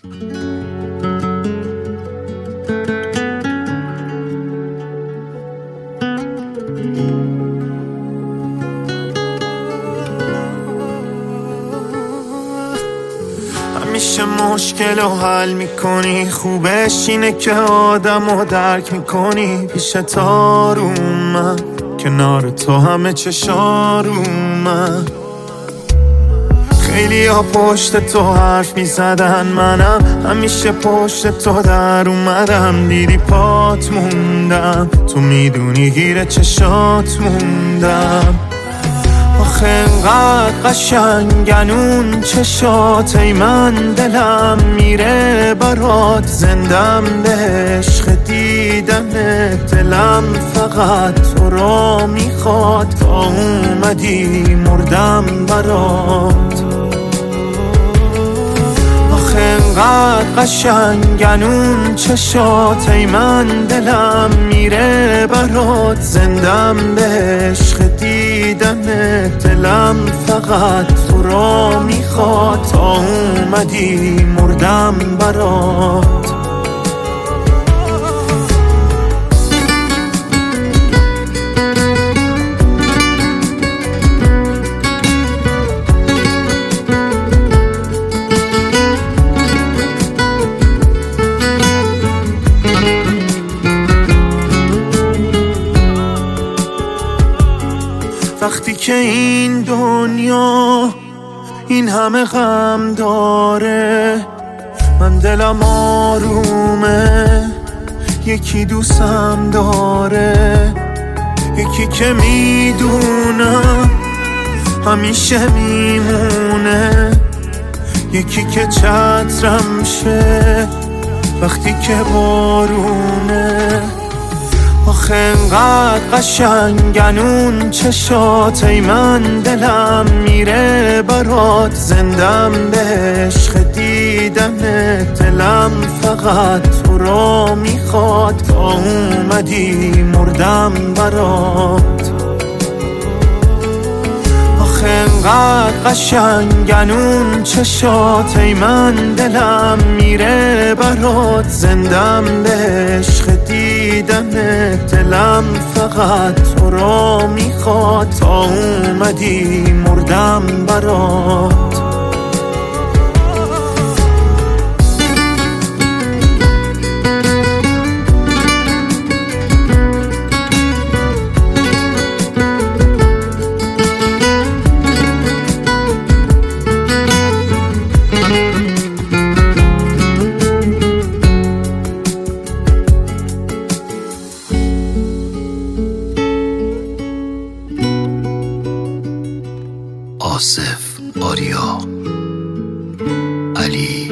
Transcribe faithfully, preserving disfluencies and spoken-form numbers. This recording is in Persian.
همیشه مشکل رو حل میکنی، خوبش اینه که آدم رو درک میکنی. پیشت آرومم، کنار تو همه چشارومم. خیلی ها پشت تو حرف میزدن، منم همیشه پشت تو در اومدم. دیدی پات موندم، تو میدونی گیر چشات موندم. آخه انقدر قشنگن اون چشات، ای من دلم میره برات. زندم به عشق دیدنت، دلم فقط تو را میخواد. تا اومدی مردم برات. آخه انقدر قشنگن اون چشات، ای من دلم میره برات. زندم به عشق دیدنت، دلم فقط تو را میخواد. تا اومدی مردم برات. وقتی که این دنیا این همه غم داره، من دلم آرومه. یکی دوستم داره، یکی که میدونم همیشه میمونه. یکی که چترم شه وقتی که بارونه. آخه انقدر قشنگن اون چشات، ای من دلم میره برات. زندم به عشق دیدنت، دلم فقط تو را میخواد. تا اومدی مردم برات. آخه انقدر قشنگن اون چشات، ای من دلم میره برات. زندم به عشق دیدنت، دلم فقط تو را میخواد. تا اومدی مردم برات. آصف، آریا، علی